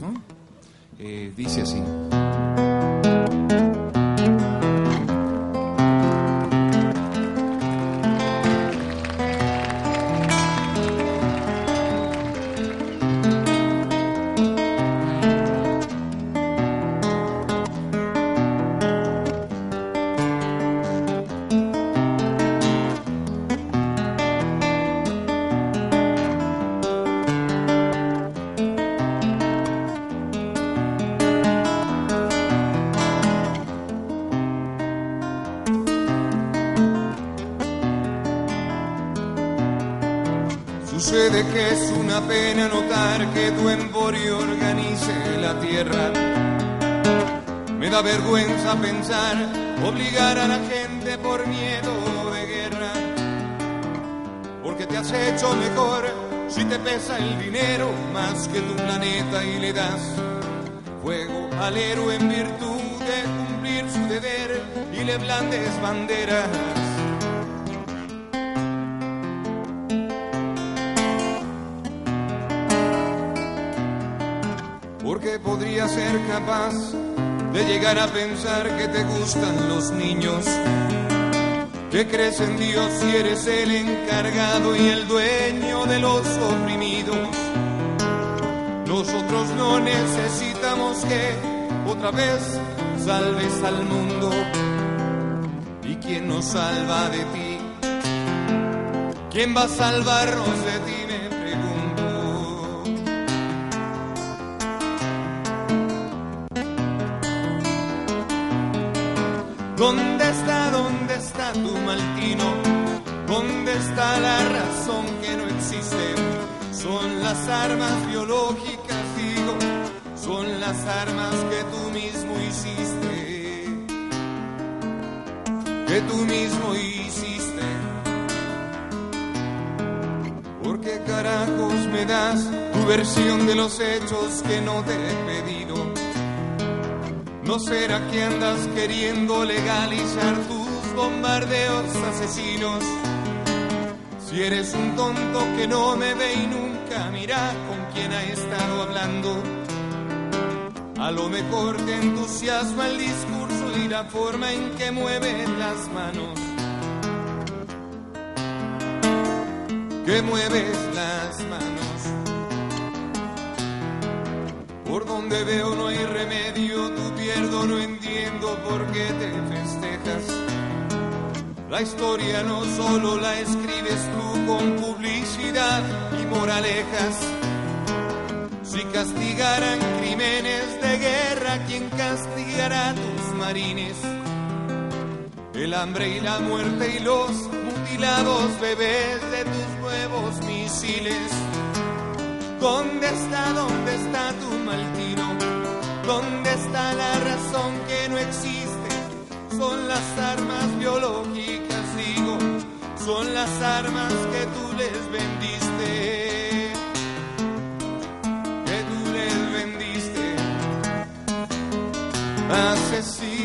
¿no? Dice así. Sucede que es una pena notar que tu emporio organice la tierra. Me da vergüenza pensar obligar a la gente por miedo de guerra. Porque te has hecho mejor si te pesa el dinero más que tu planeta y le das fuego al héroe en virtud de cumplir su deber y le blandes banderas. Porque podría ser capaz de llegar a pensar que te gustan los niños, que crees en Dios y eres el encargado y el dueño de los oprimidos. Nosotros no necesitamos que otra vez salves al mundo. ¿Y quién nos salva de ti? ¿Quién va a salvarnos de ti? ¿Dónde está tu maltino? ¿Dónde está la razón que no existe? Son las armas biológicas, digo, son las armas que tú mismo hiciste, que tú mismo hiciste. ¿Por qué carajos me das tu versión de los hechos que no te he pedido? ¿No será que andas queriendo legalizar tus bombardeos asesinos? Si eres un tonto que no me ve y nunca mira con quién ha estado hablando, a lo mejor te entusiasma el discurso y la forma en que mueven las manos, que mueves las manos. Por donde veo no hay remedio, tú pierdo, no entiendo por qué te festejas. La historia no solo la escribes tú con publicidad y moralejas. Si castigaran crímenes de guerra, ¿quién castigará a tus marines? El hambre y la muerte y los mutilados bebés de tus nuevos misiles. ¿Dónde está tu maltino? ¿Dónde está la razón que no existe? Son las armas biológicas, digo, son las armas que tú les vendiste, que tú les vendiste. Asesino.